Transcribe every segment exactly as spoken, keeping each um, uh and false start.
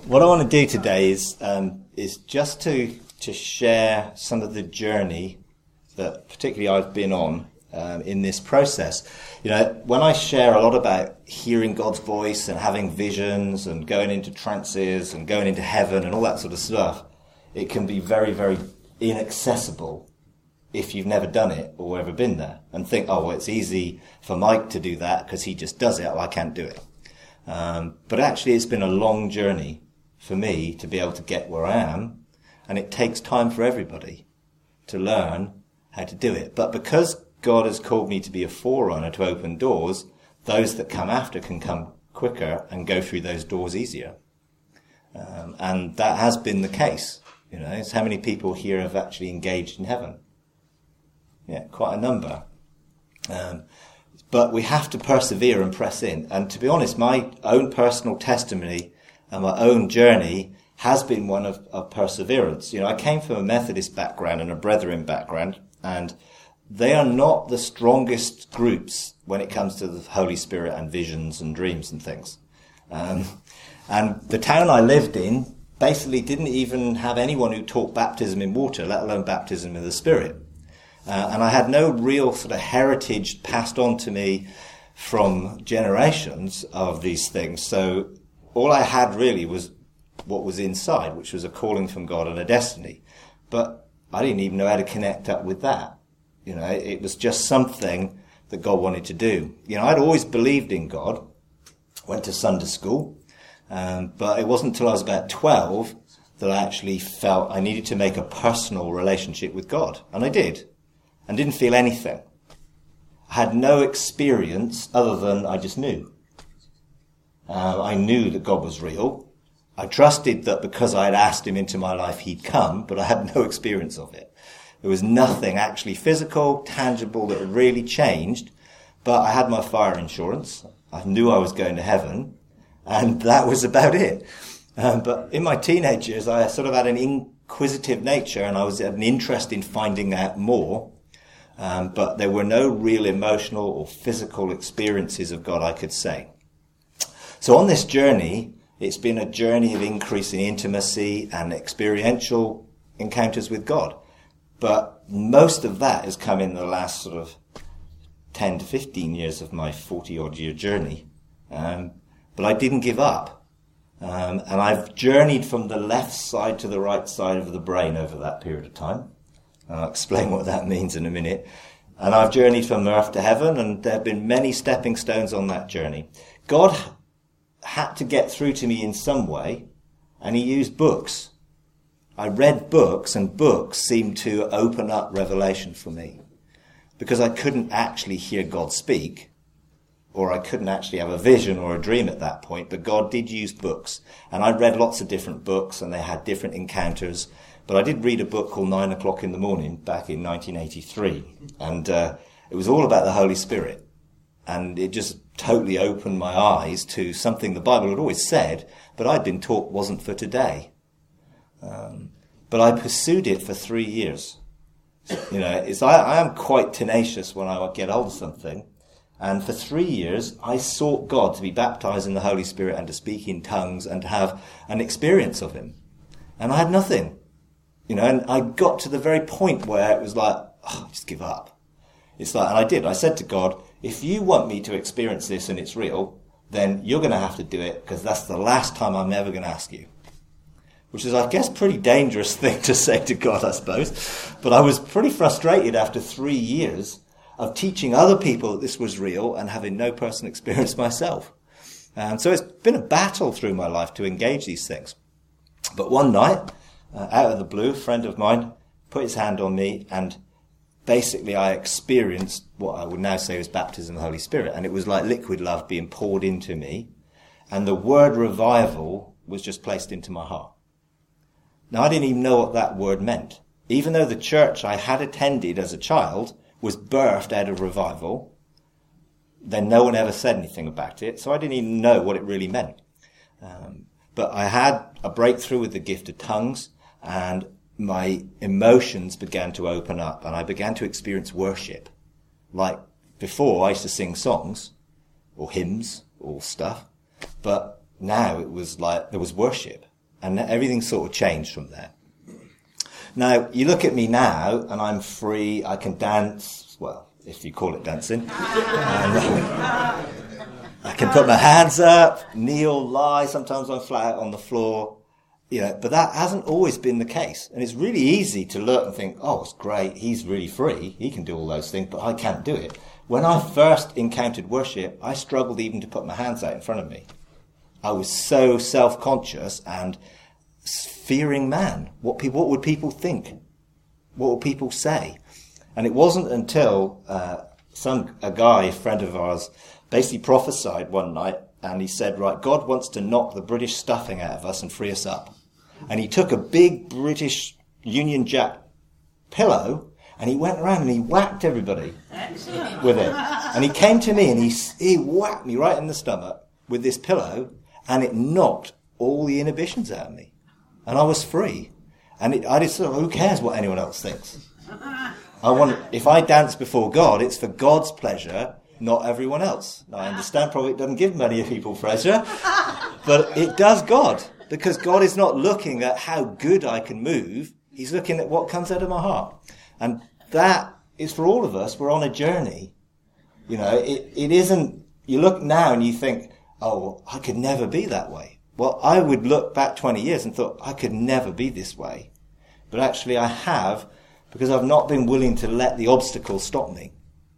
What I want to do today is um, is just to to share some of the journey that particularly I've been on um, in this process. You know, when I share a lot about hearing God's voice and having visions and going into trances and going into heaven and all that sort of stuff, it can be very, very inaccessible if you've never done it or ever been there, and think, oh, well, it's easy for Mike to do that because he just does it. Well, I can't do it. Um, but actually, it's been a long journey for me to be able to get where I am, and it takes time for everybody to learn how to do it. But because God has called me to be a forerunner to open doors, those that come after can come quicker and go through those doors easier. Um, and that has been the case. You know, it's how many people here have actually engaged in heaven? Yeah, quite a number. Um, but we have to persevere and press in. And to be honest, my own personal testimony and my own journey has been one of, of perseverance. You know, I came from a Methodist background and a Brethren background, and they are not the strongest groups when it comes to the Holy Spirit and visions and dreams and things. Um, and the town I lived in basically didn't even have anyone who taught baptism in water, let alone baptism in the Spirit. Uh, and I had no real sort of heritage passed on to me from generations of these things. So all I had really was what was inside, which was a calling from God and a destiny. But I didn't even know how to connect up with that. You know, it was just something that God wanted to do. You know, I'd always believed in God, went to Sunday school, um, but it wasn't until I was about twelve that I actually felt I needed to make a personal relationship with God. And I did. And didn't feel anything. I had no experience other than I just knew. Uh, I knew that God was real. I trusted that because I had asked him into my life, he'd come, but I had no experience of it. There was nothing actually physical, tangible that had really changed, but I had my fire insurance. I knew I was going to heaven, and that was about it. Um, but in my teenage years, I sort of had an inquisitive nature, and I was had an interest in finding out more. Um, but there were no real emotional or physical experiences of God, I could say. So on this journey, it's been a journey of increasing intimacy and experiential encounters with God. But most of that has come in the last sort of ten to fifteen years of my forty-odd year journey. Um, but I didn't give up. Um, and I've journeyed from the left side to the right side of the brain over that period of time. I'll explain what that means in a minute. And I've journeyed from earth to heaven, and there have been many stepping stones on that journey. God had to get through to me in some way, and he used books. I read books, and books seemed to open up revelation for me, because I couldn't actually hear God speak, or I couldn't actually have a vision or a dream at that point, but God did use books. And I read lots of different books, and they had different encounters. But I did read a book called Nine O'Clock in the Morning back in nineteen eighty-three. And uh, it was all about the Holy Spirit. And it just totally opened my eyes to something the Bible had always said, but I'd been taught wasn't for today. Um, but I pursued it for three years. You know, it's, I, I am quite tenacious when I get hold of something. And for three years, I sought God to be baptized in the Holy Spirit and to speak in tongues and to have an experience of him. And I had nothing. You know, and I got to the very point where it was like, oh, just give up. It's like, and I did. I said to God, if you want me to experience this and it's real, then you're going to have to do it, because that's the last time I'm ever going to ask you. Which is, I guess, pretty dangerous thing to say to God, I suppose. But I was pretty frustrated after three years of teaching other people that this was real and having no personal experience myself. And so it's been a battle through my life to engage these things. But one night, Uh, out of the blue, a friend of mine put his hand on me, and basically I experienced what I would now say was baptism of the Holy Spirit. And it was like liquid love being poured into me. And the word revival was just placed into my heart. Now, I didn't even know what that word meant. Even though the church I had attended as a child was birthed out of revival, then no one ever said anything about it. So I didn't even know what it really meant. Um, but I had a breakthrough with the gift of tongues. And my emotions began to open up, and I began to experience worship. Like before, I used to sing songs or hymns or stuff, but now it was like there was worship. And everything sort of changed from there. Now, you look at me now, and I'm free. I can dance, well, if you call it dancing. And, uh, I can put my hands up, kneel, lie. Sometimes I'm flat out on the floor. You know, but that hasn't always been the case. And it's really easy to look and think, oh, it's great. He's really free. He can do all those things, but I can't do it. When I first encountered worship, I struggled even to put my hands out in front of me. I was so self-conscious and fearing man. What people, what would people think? What would people say? And it wasn't until uh, some a guy, a friend of ours, basically prophesied one night, and he said, right, God wants to knock the British stuffing out of us and free us up. And he took a big British Union Jack pillow, and he went around and he whacked everybody Excellent. With it. And he came to me and he, he whacked me right in the stomach with this pillow, and it knocked all the inhibitions out of me. And I was free. And it, I just thought, who cares what anyone else thinks? I want, if I dance before God, it's for God's pleasure, not everyone else. Now, I understand probably it doesn't give many people pleasure, but it does God. Because God is not looking at how good I can move. He's looking at what comes out of my heart. And that is for all of us. We're on a journey. You know, it, it isn't, you look now and you think, oh, I could never be that way. Well, I would look back twenty years and thought, I could never be this way. But actually I have, because I've not been willing to let the obstacles stop me.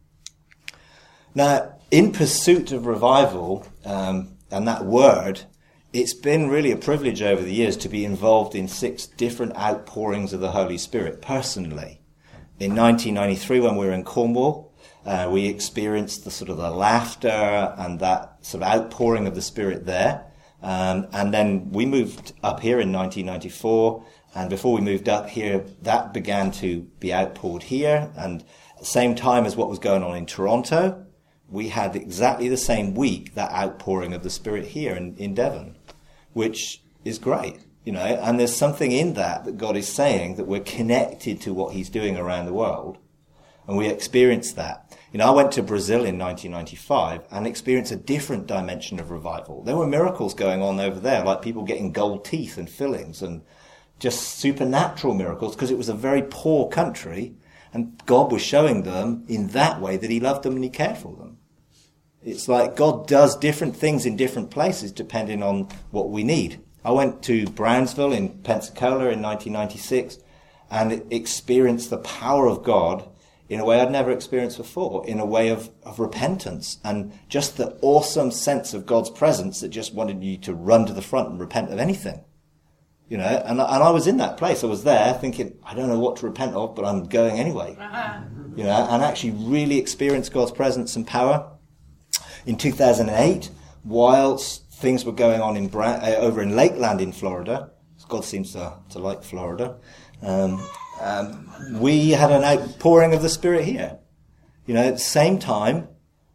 Now, in pursuit of revival, um, and that word, it's been really a privilege over the years to be involved in six different outpourings of the Holy Spirit personally. In nineteen ninety-three, when we were in Cornwall, uh, we experienced the sort of the laughter and that sort of outpouring of the Spirit there. Um, and then we moved up here in nineteen ninety-four, and before we moved up here, that began to be outpoured here. And at the same time as what was going on in Toronto, we had exactly the same week that outpouring of the Spirit here in, in Devon, which is great, you know. And there's something in that that God is saying, that we're connected to what he's doing around the world, and we experience that. You know, I went to Brazil in nineteen ninety-five and experienced a different dimension of revival. There were miracles going on over there, like people getting gold teeth and fillings and just supernatural miracles, because it was a very poor country, and God was showing them in that way that he loved them and he cared for them. It's like God does different things in different places depending on what we need. I went to Brownsville in Pensacola in nineteen ninety-six and experienced the power of God in a way I'd never experienced before, in a way of, of repentance, and just the awesome sense of God's presence that just wanted you to run to the front and repent of anything. You know, and, and I was in that place. I was there thinking, I don't know what to repent of, but I'm going anyway. You know, and actually really experienced God's presence and power. In two thousand eight, whilst things were going on in Bra- uh, over in Lakeland in Florida, God seems to, to like Florida, um, um, we had an outpouring of the Spirit here. You know, at the same time,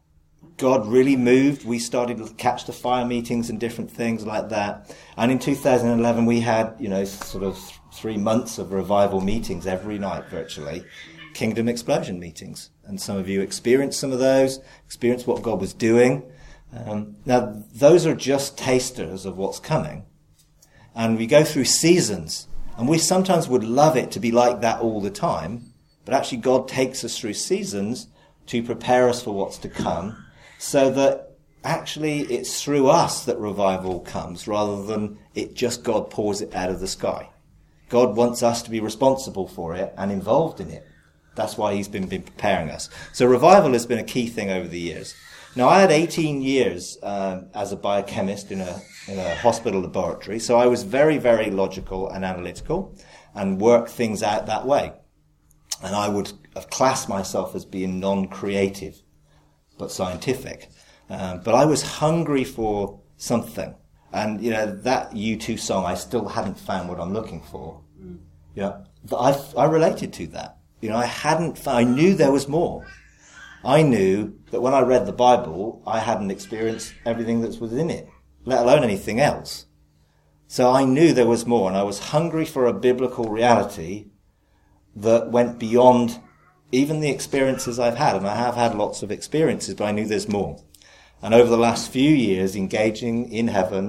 God really moved. We started to catch the fire meetings and different things like that. And in two thousand eleven, we had, you know, sort of th- three months of revival meetings every night virtually, Kingdom Explosion meetings. And some of you experienced some of those, experienced what God was doing. Um, now, those are just tasters of what's coming. And we go through seasons. And we sometimes would love it to be like that all the time. But actually, God takes us through seasons to prepare us for what's to come, so that actually it's through us that revival comes, rather than it just God pours it out of the sky. God wants us to be responsible for it and involved in it. That's why he's been, been preparing us. So revival has been a key thing over the years. Now, I had eighteen years um, as a biochemist in a in a hospital laboratory, so I was very, very logical and analytical and worked things out that way. And I would have classed myself as being non-creative, but scientific. Um, but I was hungry for something. And, you know, that U two song, I still hadn't found what I'm looking for. Mm. You know, but I, I related to that. You know, I hadn't found, I knew there was more. I knew that when I read the Bible, I hadn't experienced everything that's within it, let alone anything else. So I knew there was more, and I was hungry for a biblical reality that went beyond even the experiences I've had. And I have had lots of experiences, but I knew there's more. And over the last few years, engaging in heaven,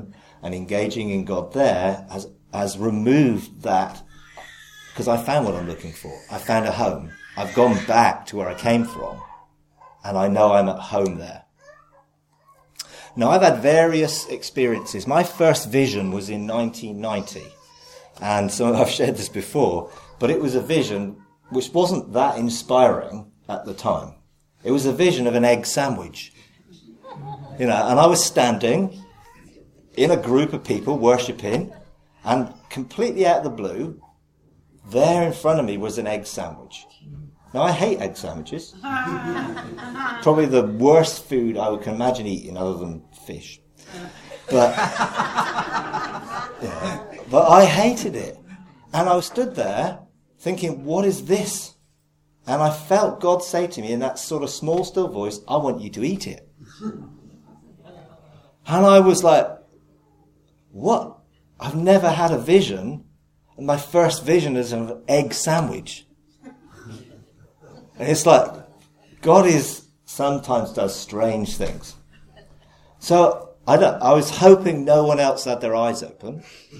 and engaging in God there has, has removed that, because I found what I'm looking for. I found a home. I've gone back to where I came from, and I know I'm at home there. Now, I've had various experiences. My first vision was in nineteen ninety, and so I've shared this before, but it was a vision which wasn't that inspiring at the time. It was a vision of an egg sandwich. You know, and I was standing in a group of people worshipping, and completely out of the blue, there in front of me was an egg sandwich. Now, I hate egg sandwiches. Probably the worst food I can imagine eating other than fish. But, yeah, but I hated it. And I stood there thinking, what is this? And I felt God say to me in that sort of small, still voice, I want you to eat it. And I was like, what? I've never had a vision. And my first vision is of an egg sandwich. And it's like, God is sometimes does strange things. So I, don't, I was hoping no one else had their eyes open.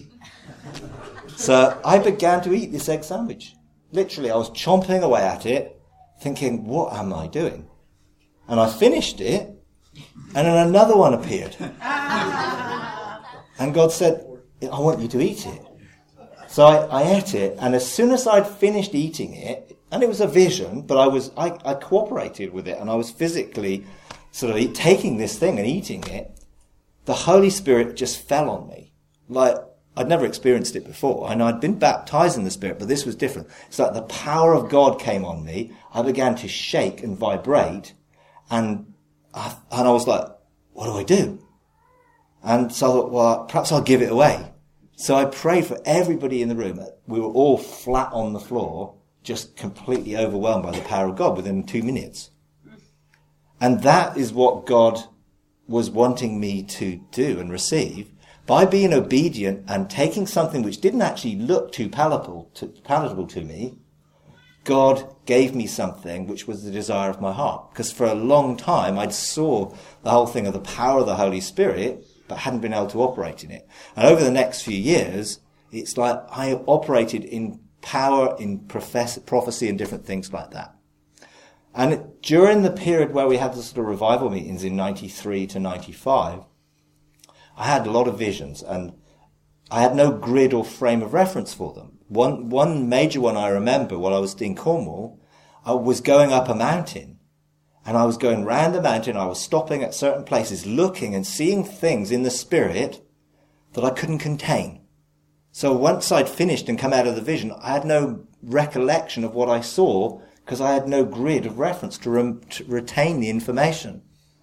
So I began to eat this egg sandwich. Literally, I was chomping away at it, thinking, what am I doing? And I finished it, and then another one appeared. And God said, I want you to eat it. So I, I ate it, and as soon as I'd finished eating it, and it was a vision, but I was I, I cooperated with it, and I was physically sort of eat, taking this thing and eating it, the Holy Spirit just fell on me. Like, I'd never experienced it before. I know I'd been baptized in the Spirit, but this was different. It's like the power of God came on me. I began to shake and vibrate, and I, and I was like, what do I do? And so I thought, well, perhaps I'll give it away. So I prayed for everybody in the room. We were all flat on the floor, just completely overwhelmed by the power of God within two minutes. And that is what God was wanting me to do and receive. By being obedient and taking something which didn't actually look too palatable to, palatable to me, God gave me something which was the desire of my heart. Because for a long time, I'd saw the whole thing of the power of the Holy Spirit, but hadn't been able to operate in it. And over the next few years, it's like I operated in power, in profess- prophecy and different things like that. And during the period where we had the sort of revival meetings in ninety-three to ninety-five, I had a lot of visions, and I had no grid or frame of reference for them. One, one major one I remember while I was in Cornwall, I was going up a mountain, and I was going round the mountain. I was stopping at certain places, looking and seeing things in the spirit that I couldn't contain. So once I'd finished and come out of the vision, I had no recollection of what I saw because I had no grid of reference to, rem- to retain the information.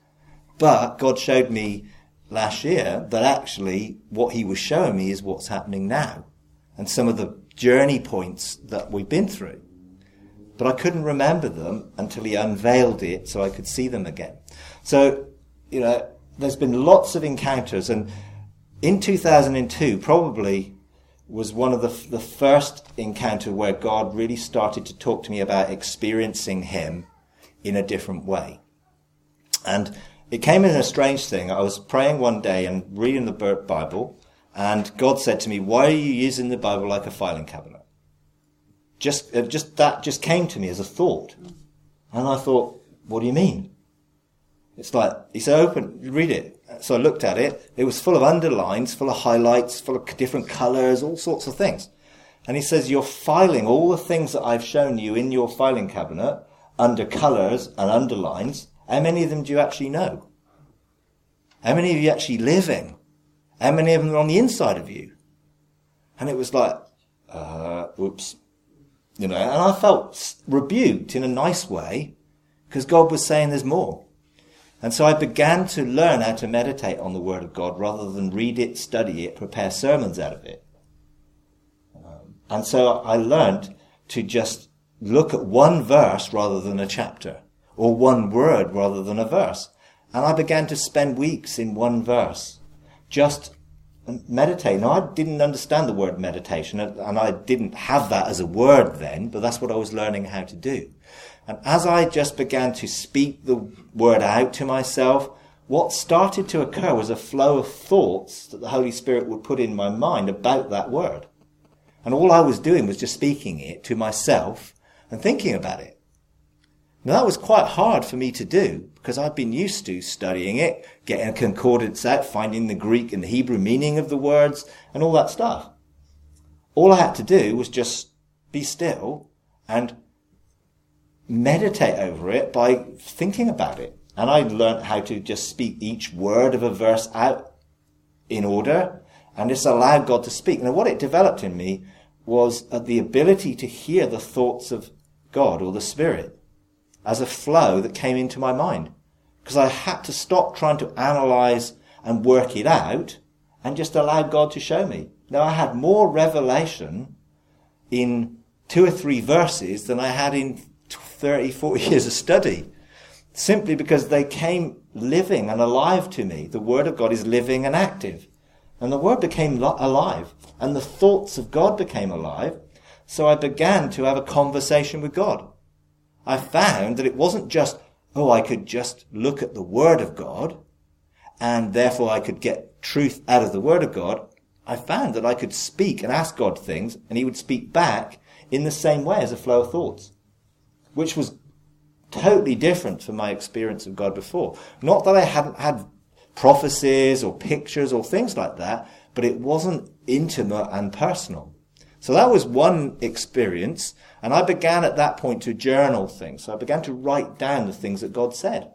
But God showed me last year that actually what he was showing me is what's happening now and some of the journey points that we've been through. But I couldn't remember them until he unveiled it so I could see them again. So, you know, there's been lots of encounters, and in two thousand two probably was one of the, the first encounter where God really started to talk to me about experiencing him in a different way. And it came in a strange thing. I was praying one day and reading the Bible, and God said to me, why are you using the Bible like a filing cabinet? Just, it just that just came to me as a thought. And I thought, what do you mean? It's like, he said, open, read it. So I looked at it. It was full of underlines, full of highlights, full of different colours, all sorts of things. And he says, you're filing all the things that I've shown you in your filing cabinet under colours and underlines. How many of them do you actually know? How many of you actually living? How many of them are on the inside of you? And it was like, uh, oops. You know, and I felt rebuked in a nice way because God was saying there's more. And so I began to learn how to meditate on the Word of God rather than read it, study it, prepare sermons out of it. Um, and so I learned to just look at one verse rather than a chapter, or one word rather than a verse. And I began to spend weeks in one verse, just meditating. Now, I didn't understand the word meditation, and I didn't have that as a word then, but that's what I was learning how to do. And as I just began to speak the word out to myself, what started to occur was a flow of thoughts that the Holy Spirit would put in my mind about that word. And all I was doing was just speaking it to myself and thinking about it. Now that was quite hard for me to do because I'd been used to studying it, getting a concordance out, finding the Greek and the Hebrew meaning of the words and all that stuff. All I had to do was just be still and meditate over it by thinking about it. And I learned how to just speak each word of a verse out in order and just allow God to speak. Now what it developed in me was uh, the ability to hear the thoughts of God or the Spirit as a flow that came into my mind. Because I had to stop trying to analyze and work it out and just allow God to show me. Now I had more revelation in two or three verses than I had in thirty, forty years of study. Simply because they came living and alive to me. The Word of God is living and active. And the Word became lo- alive. And the thoughts of God became alive. So I began to have a conversation with God. I found that it wasn't just, oh, I could just look at the Word of God and therefore I could get truth out of the Word of God. I found that I could speak and ask God things and he would speak back in the same way as a flow of thoughts, which was totally different from my experience of God before. Not that I hadn't had prophecies or pictures or things like that, but it wasn't intimate and personal. So that was one experience, and I began at that point to journal things. So I began to write down the things that God said.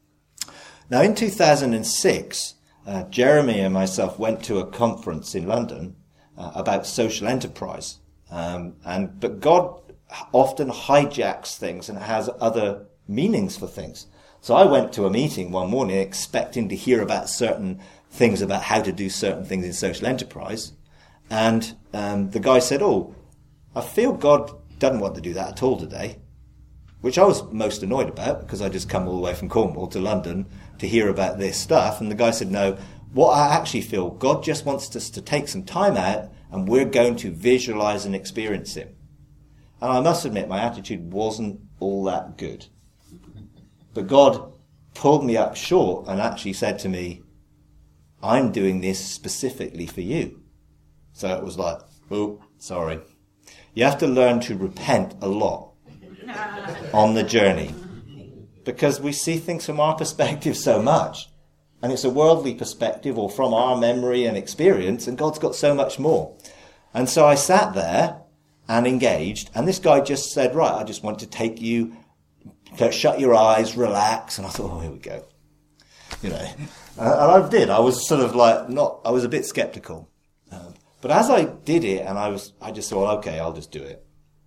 Now in two thousand six, uh, Jeremy and myself went to a conference in London uh, about social enterprise. Um, and but God often hijacks things and has other meanings for things. So I went to a meeting one morning expecting to hear about certain things about how to do certain things in social enterprise. And um, the guy said, oh, I feel God doesn't want to do that at all today, which I was most annoyed about because I just come all the way from Cornwall to London to hear about this stuff. And the guy said, no, what I actually feel, God just wants us to take some time out and we're going to visualize and experience him. And I must admit, my attitude wasn't all that good. But God pulled me up short and actually said to me, I'm doing this specifically for you. So it was like, oh, sorry. You have to learn to repent a lot on the journey. Because we see things from our perspective so much. And it's a worldly perspective or from our memory and experience. And God's got so much more. And so I sat there and engaged. And this guy just said, right, I just want to take you, to shut your eyes, relax. And I thought, oh, here we go. You know, and I did. I was sort of like, not, I was a bit skeptical. Um, but as I did it, and I was, I just thought, okay, I'll just do it.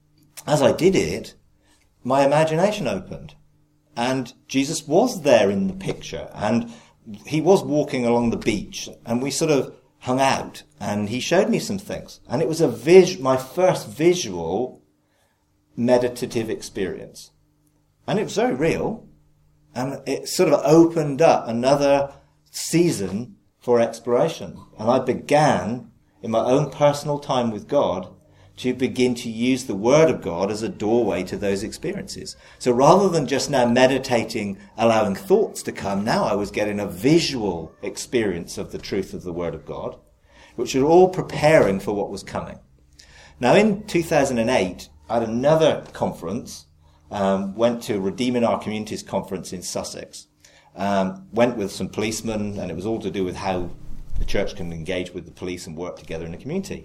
As I did it, my imagination opened. And Jesus was there in the picture. And he was walking along the beach. And we sort of hung out. And he showed me some things. And it was a vis- my first visual meditative experience. And it was very real. And it sort of opened up another season for exploration. And I began, in my own personal time with God, to begin to use the Word of God as a doorway to those experiences. So rather than just now meditating, allowing thoughts to come, now I was getting a visual experience of the truth of the Word of God, which was all preparing for what was coming. Now in two thousand eight, I had another conference. Um, went to Redeeming Our Communities conference in Sussex. Um, went with some policemen, and it was all to do with how the church can engage with the police and work together in the community.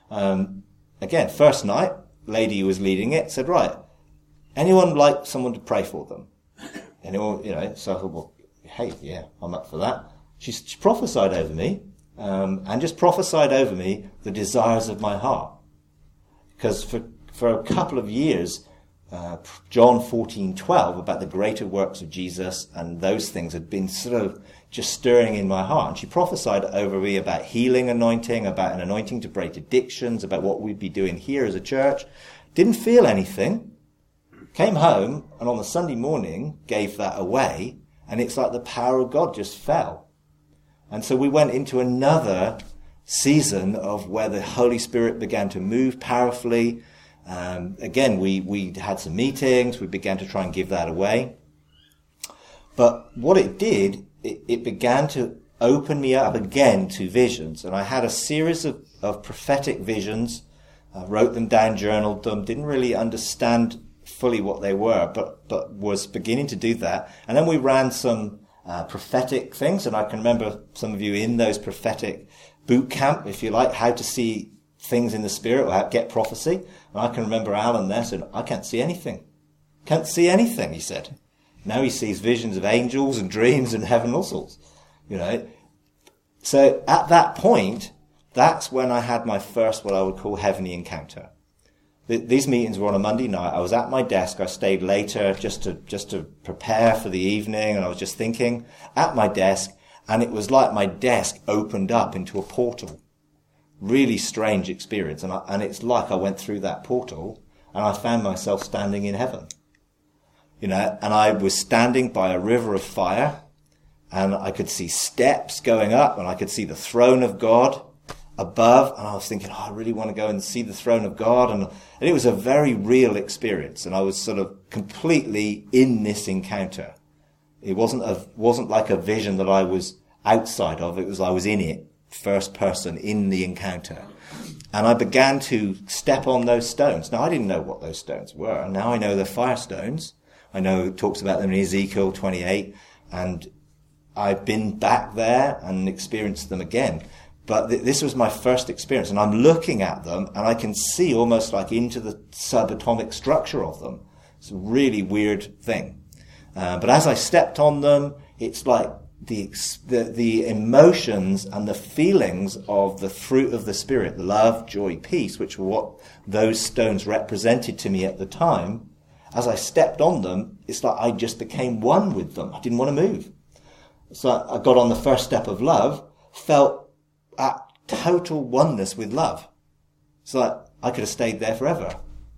Um, again, first night, lady who was leading it said, right, anyone like someone to pray for them? Anyone, you know, so I thought, well, hey, yeah, I'm up for that. She, she prophesied over me, um, and just prophesied over me the desires of my heart. Because for, for a couple of years, Uh, John fourteen twelve about the greater works of Jesus and those things had been sort of just stirring in my heart. And she prophesied over me about healing anointing, about an anointing to break addictions, about what we'd be doing here as a church. Didn't feel anything. Came home and on the Sunday morning gave that away, and it's like the power of God just fell. And so we went into another season of where the Holy Spirit began to move powerfully. Um, again, we, we had some meetings. We began to try and give that away. But what it did it, it began to open me up again to visions. And I had a series of, of prophetic visions. I wrote them down, journaled them, didn't really understand fully what they were, but, but was beginning to do that. And then we ran some uh, prophetic things, and I can remember some of you in those prophetic boot camp, if you like, how to see things in the spirit or how to get prophecy. And I can remember Alan there said, I can't see anything. Can't see anything, he said. Now he sees visions of angels and dreams and heaven, all sorts, you know. So at that point, that's when I had my first, what I would call, heavenly encounter. Th- these meetings were on a Monday night. I was at my desk. I stayed later just to, just to prepare for the evening. And I was just thinking at my desk, and it was like my desk opened up into a portal. Really strange experience. And I, and it's like I went through that portal and I found myself standing in heaven. You know, and I was standing by a river of fire, and I could see steps going up, and I could see the throne of God above, and I was thinking, oh, I really want to go and see the throne of God, and, and it was a very real experience, and I was sort of completely in this encounter. It wasn't a, wasn't like a vision that I was outside of, it was I was in it, first person, in the encounter. And I began to step on those stones. Now, I didn't know what those stones were, and now I know they're fire stones. I know it talks about them in Ezekiel twenty-eight, and I've been back there and experienced them again. But th- this was my first experience, and I'm looking at them, and I can see almost like into the subatomic structure of them. It's a really weird thing. Uh, but as I stepped on them, it's like the, the the emotions and the feelings of the fruit of the Spirit, love, joy, peace, which were what those stones represented to me at the time. As I stepped on them, it's like I just became one with them. I didn't want to move. So I got on the first step of love, felt at total oneness with love. It's like I could have stayed there forever.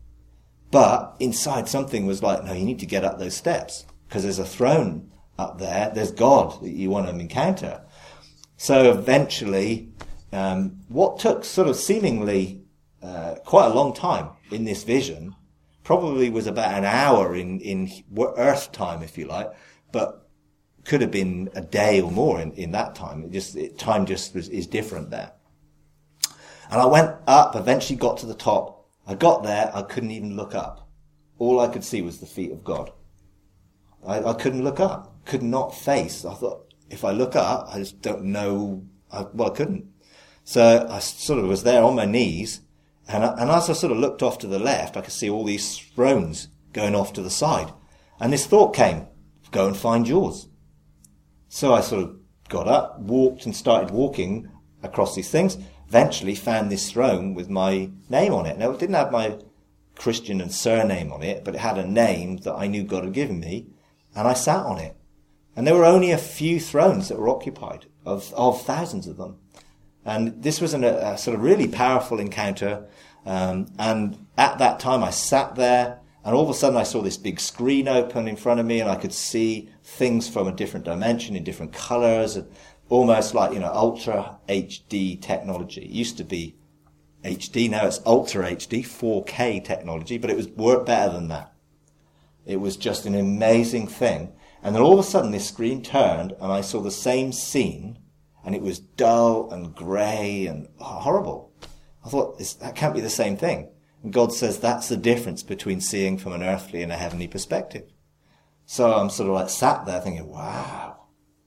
But inside something was like, no, you need to get up those steps because there's a throne up there. There's God that you want to encounter. So eventually, um, what took sort of seemingly uh, quite a long time in this vision probably was about an hour in, in Earth time, if you like, but could have been a day or more in, in that time. It just, it, time just was, is different there. And I went up, eventually got to the top. I got there, I couldn't even look up. All I could see was the feet of God. I, I couldn't look up, could not face. I thought, if I look up, I just don't know, I, well, I couldn't. So I sort of was there on my knees, and, I, and as I sort of looked off to the left, I could see all these thrones going off to the side. And this thought came, go and find yours. So I sort of got up, walked and started walking across these things, eventually found this throne with my name on it. Now, it didn't have my Christian and surname on it, but it had a name that I knew God had given me, and I sat on it. And there were only a few thrones that were occupied, of, of thousands of them. And this was an, a, a sort of really powerful encounter. Um, and at that time, I sat there, and all of a sudden I saw this big screen open in front of me, and I could see things from a different dimension in different colors, and almost like, you know, ultra H D technology. It used to be H D, now it's ultra H D, four K technology, but it was worked better than that. It was just an amazing thing. And then all of a sudden this screen turned, and I saw the same scene, and it was dull and grey and horrible. I thought, this, that can't be the same thing. And God says that's the difference between seeing from an earthly and a heavenly perspective. So I'm sort of like sat there thinking, wow.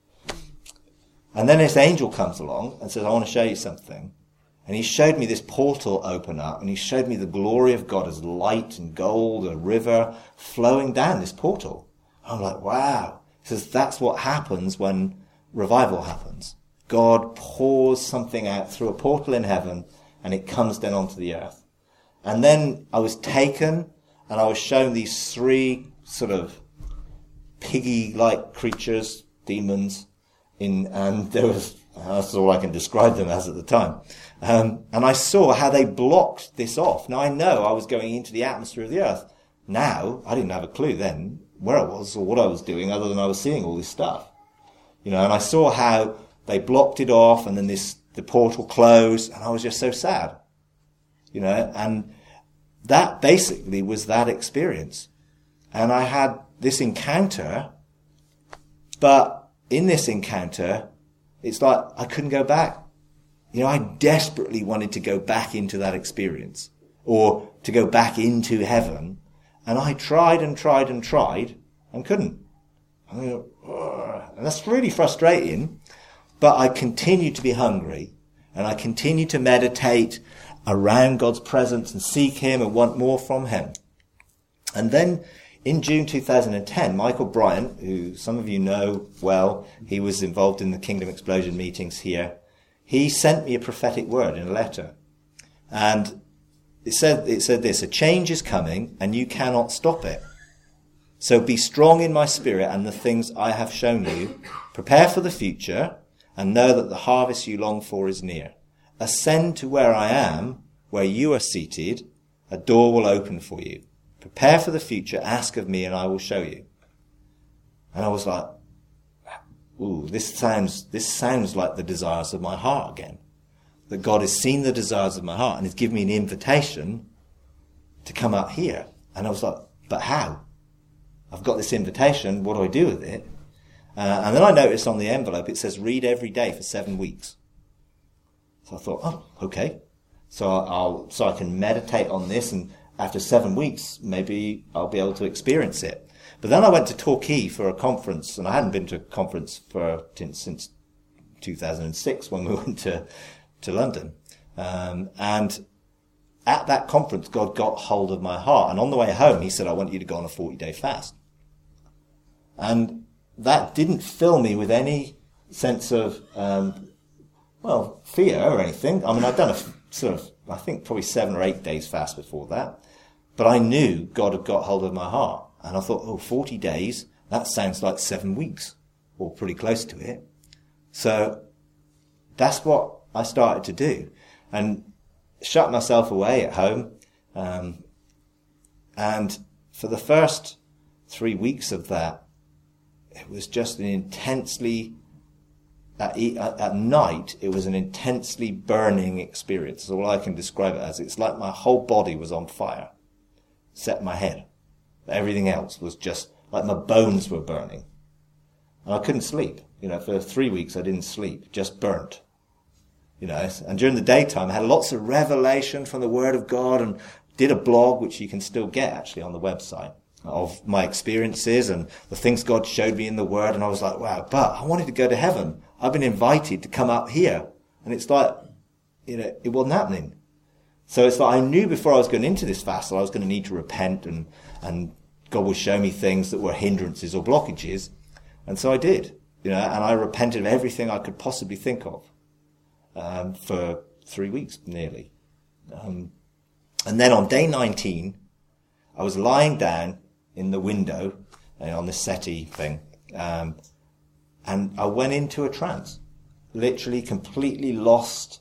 And then this angel comes along and says, I want to show you something. And he showed me this portal open up, and he showed me the glory of God as light and gold, a river flowing down this portal. I'm like, wow. He says, that's what happens when revival happens. God pours something out through a portal in heaven, and it comes down onto the earth. And then I was taken, and I was shown these three sort of piggy-like creatures, demons, in, and there was, that's all I can describe them as at the time. Um, and I saw how they blocked this off. Now I know I was going into the atmosphere of the earth. Now, I didn't have a clue then where I was or what I was doing, other than I was seeing all this stuff. You know, and I saw how they blocked it off, and then this, the portal closed, and I was just so sad. You know, and that basically was that experience. And I had this encounter, but in this encounter, it's like I couldn't go back. You know, I desperately wanted to go back into that experience or to go back into heaven. And I tried and tried and tried and couldn't. I mean, and that's really frustrating. But I continued to be hungry and I continued to meditate around God's presence and seek him and want more from him. And then in June two thousand ten, Michael Bryant, who some of you know well, he was involved in the Kingdom Explosion meetings here. He sent me a prophetic word in a letter. And it said, it said this, a change is coming and you cannot stop it. So be strong in my spirit and the things I have shown you. Prepare for the future and know that the harvest you long for is near. Ascend to where I am, where you are seated. A door will open for you. Prepare for the future. Ask of me and I will show you. And I was like, ooh, this sounds, this sounds like the desires of my heart again. That God has seen the desires of my heart and has given me an invitation to come up here. And I was like, but how? I've got this invitation. What do I do with it? Uh, and then I noticed on the envelope, it says read every day for seven weeks. So I thought, oh, okay. So I'll, so I can meditate on this, and after seven weeks, maybe I'll be able to experience it. But then I went to Torquay for a conference, and I hadn't been to a conference for since two thousand six when we went to to London. Um, and at that conference, God got hold of my heart. And on the way home, he said, I want you to go on a forty-day fast. And that didn't fill me with any sense of, um, well, fear or anything. I mean, I'd done a sort of, I think, probably seven or eight days fast before that. But I knew God had got hold of my heart. And I thought, oh, forty days, that sounds like seven weeks, or pretty close to it. So that's what I started to do. And shut myself away at home. Um, and for the first three weeks of that, it was just an intensely, at, at night, it was an intensely burning experience. That's all I can describe it as. It's like my whole body was on fire, except my head. Everything else was just like my bones were burning. And I couldn't sleep. You know, for three weeks I didn't sleep, just burnt. You know, and during the daytime I had lots of revelation from the Word of God and did a blog, which you can still get actually on the website, of my experiences and the things God showed me in the Word. And I was like, wow, but I wanted to go to heaven. I've been invited to come up here. And it's like, you know, it wasn't happening. So it's like I knew before I was going into this fast that I was going to need to repent and, and God would show me things that were hindrances or blockages. And so I did, you know, and I repented of everything I could possibly think of, um, for three weeks nearly. Um, and then on day nineteen, I was lying down in the window uh, on the settee thing, um, and I went into a trance, literally completely lost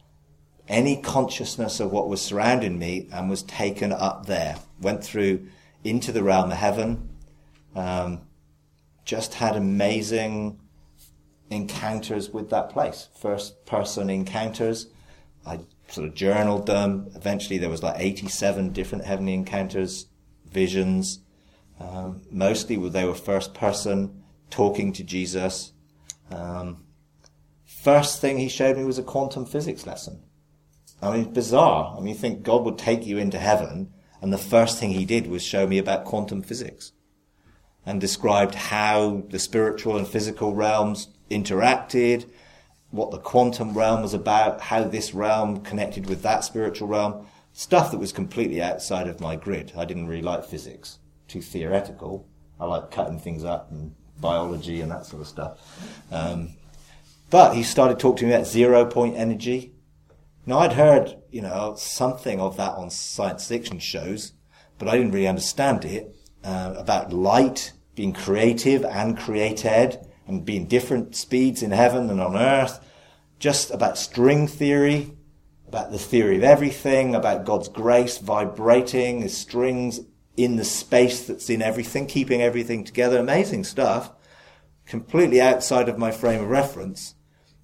any consciousness of what was surrounding me and was taken up there, went through into the realm of heaven, um, just had amazing encounters with that place, first person encounters. I sort of journaled them. Eventually there was like eighty-seven different heavenly encounters, visions. Um, mostly they were first person, talking to Jesus. Um, first thing he showed me was a quantum physics lesson. I mean, it's bizarre. I mean, you think God would take you into heaven, and the first thing he did was show me about quantum physics and described how the spiritual and physical realms interacted, what the quantum realm was about, how this realm connected with that spiritual realm, stuff that was completely outside of my grid. I didn't really like physics, too theoretical. I like cutting things up and biology and that sort of stuff. Um, but he started talking to me about zero point energy. Now, I'd heard, you know, something of that on science fiction shows, but I didn't really understand it, uh, about light being creative and created and being different speeds in heaven and on earth, just about string theory, about the theory of everything, about God's grace vibrating as strings in the space that's in everything, keeping everything together. Amazing stuff, completely outside of my frame of reference.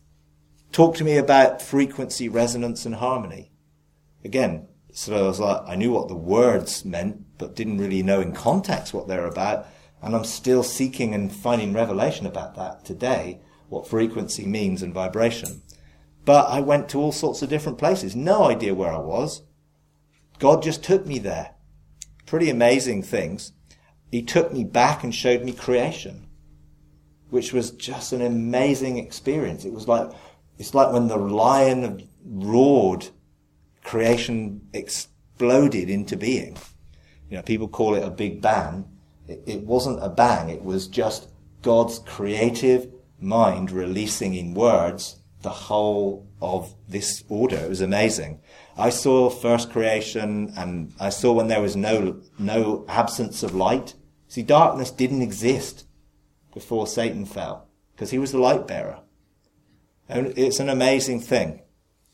Talk to me about frequency, resonance, and harmony. Again, so I was like, I knew what the words meant, but didn't really know in context what they're about. And I'm still seeking and finding revelation about that today, what frequency means and vibration. But I went to all sorts of different places. No idea where I was. God just took me there. Pretty amazing things. He took me back and showed me creation, which was just an amazing experience. It was like, it's like when the lion roared, creation exploded into being. You know, people call it a big bang. It, it wasn't a bang. It was just God's creative mind releasing in words the whole of this order. It was amazing. I saw first creation, and I saw when there was no, no absence of light. See, darkness didn't exist before Satan fell, because he was the light bearer. And it's an amazing thing.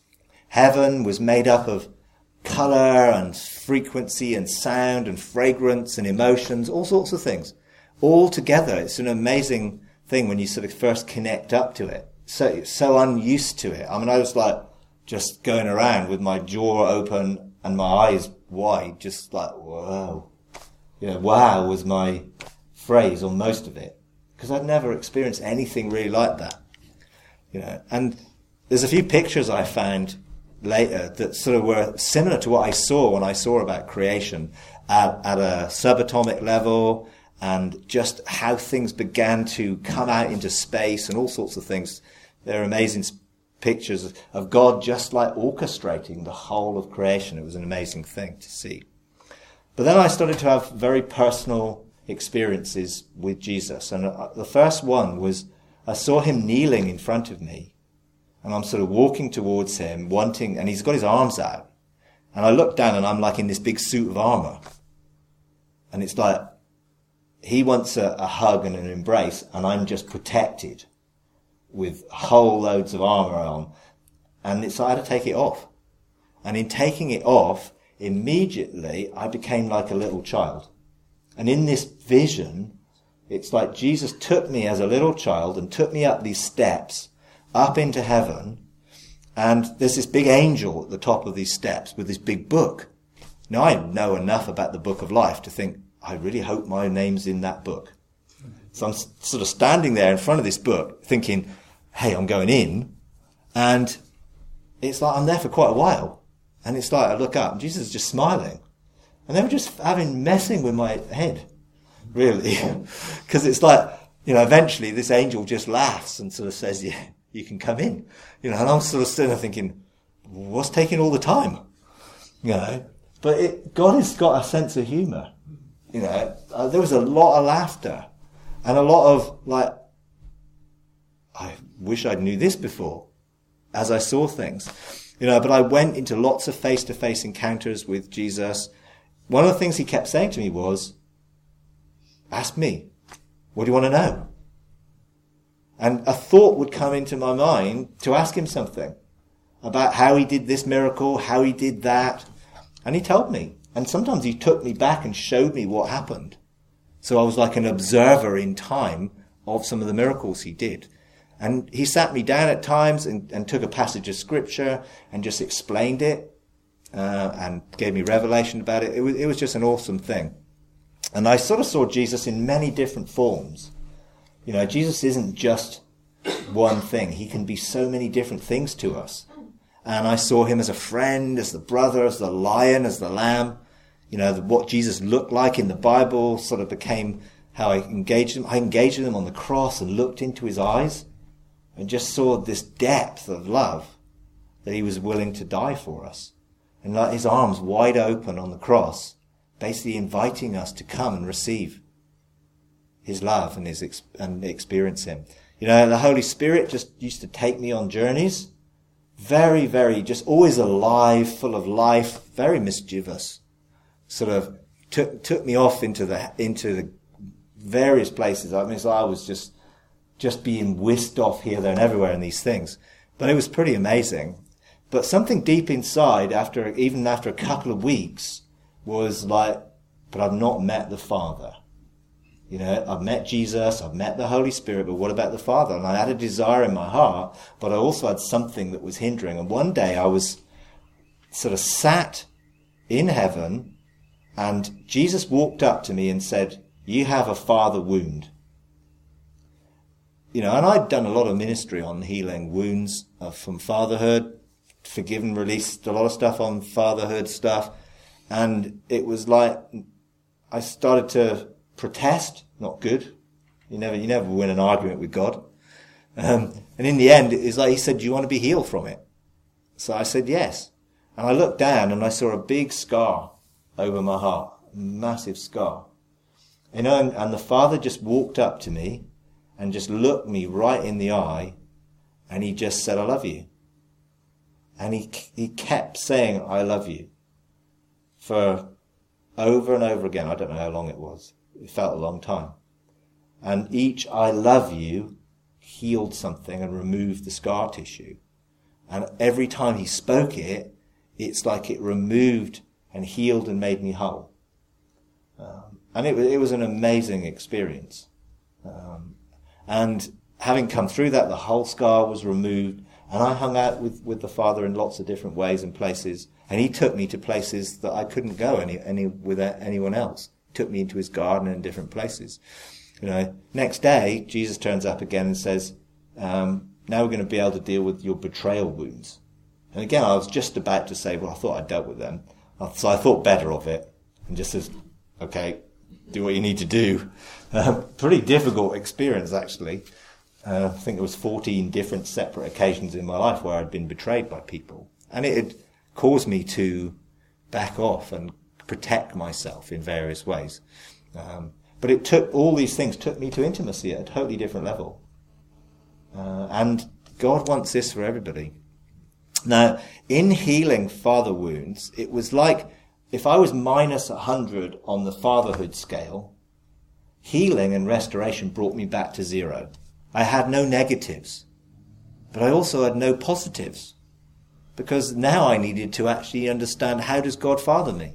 Heaven was made up of colour and frequency and sound and fragrance and emotions, all sorts of things. All together, it's an amazing thing when you sort of first connect up to it. So, so unused to it. I mean, I was like just going around with my jaw open and my eyes wide, just like, whoa. You know, wow was my phrase on most of it, because I'd never experienced anything really like that. You know, and there's a few pictures I found later that sort of were similar to what I saw when I saw about creation at, at a subatomic level, and just how things began to come out into space and all sorts of things. They're amazing pictures of God just like orchestrating the whole of creation. It was an amazing thing to see. But then I started to have very personal experiences with Jesus. And the first one was I saw him kneeling in front of me. And I'm sort of walking towards him, wanting, and he's got his arms out. And I look down and I'm like in this big suit of armour. And it's like, he wants a, a hug and an embrace, and I'm just protected with whole loads of armour on. And it's like I had to take it off. And in taking it off, immediately I became like a little child. And in this vision, it's like Jesus took me as a little child and took me up these steps, up into heaven. And there's this big angel at the top of these steps with this big book. Now, I know enough about the book of life to think, I really hope my name's in that book. So I'm sort of standing there in front of this book thinking, hey, I'm going in. And it's like I'm there for quite a while. And it's like I look up and Jesus is just smiling. And they were just having, messing with my head, really. Because it's like, you know, eventually this angel just laughs and sort of says, yeah, you can come in. You know, and I'm sort of sitting there thinking, what's taking all the time? You know, but it, God has got a sense of humour. You know, uh, there was a lot of laughter and a lot of like, I wish I'd knew this before as I saw things, you know, but I went into lots of face-to-face encounters with Jesus. One of the things he kept saying to me was, ask me, what do you want to know? And a thought would come into my mind to ask him something about how he did this miracle, how he did that. And he told me. And sometimes he took me back and showed me what happened. So I was like an observer in time of some of the miracles he did. And he sat me down at times and, and took a passage of scripture and just explained it uh, and gave me revelation about it. It was, it was just an awesome thing. And I sort of saw Jesus in many different forms. You know, Jesus isn't just one thing. He can be so many different things to us. And I saw him as a friend, as the brother, as the lion, as the lamb. You know, the, what Jesus looked like in the Bible sort of became how I engaged him. I engaged with him on the cross and looked into his eyes and just saw this depth of love that he was willing to die for us. And like his arms wide open on the cross, basically inviting us to come and receive his love and his ex- and experience him. You know, the Holy Spirit just used to take me on journeys. Very, very, just always alive, full of life, very mischievous. Sort of took took me off into the into the various places. I mean, so I was just just being whisked off here, there, and everywhere in these things. But it was pretty amazing. But something deep inside, after even after a couple of weeks, was like, but I've not met the Father. You know, I've met Jesus, I've met the Holy Spirit, but what about the Father? And I had a desire in my heart, but I also had something that was hindering. And one day I was sort of sat in heaven, and Jesus walked up to me and said, you have a father wound. You know, and I'd done a lot of ministry on healing wounds uh, from fatherhood, forgiven, released a lot of stuff on fatherhood stuff. And it was like, I started to protest, not good. You never, you never win an argument with God. Um, and in the end, it was like he said, do you want to be healed from it? So I said, yes. And I looked down and I saw a big scar over my heart, a massive scar. You know, and, and the Father just walked up to me and just looked me right in the eye, and he just said, I love you. And he he kept saying, I love you, for over and over again. I don't know how long it was. It felt a long time. And each I love you healed something and removed the scar tissue. And every time he spoke it, it's like it removed and healed and made me whole. Um, and it was, it was an amazing experience. Um, and having come through that, the whole scar was removed. And I hung out with, with the Father in lots of different ways and places. And he took me to places that I couldn't go any, any with anyone else. He took me into his garden and different places. You know, next day, Jesus turns up again and says, um, now we're going to be able to deal with your betrayal wounds. And again, I was just about to say, well, I thought I'd dealt with them. So I thought better of it. And just says, okay, do what you need to do. Uh, pretty difficult experience, actually. Uh, I think there was fourteen different separate occasions in my life where I'd been betrayed by people. And it had caused me to back off and protect myself in various ways. Um, but it took, all these things took me to intimacy at a totally different level. Uh, and God wants this for everybody. Now, in healing father wounds, it was like if I was minus one hundred on the fatherhood scale, healing and restoration brought me back to zero. I had no negatives, but I also had no positives, because now I needed to actually understand, how does God father me?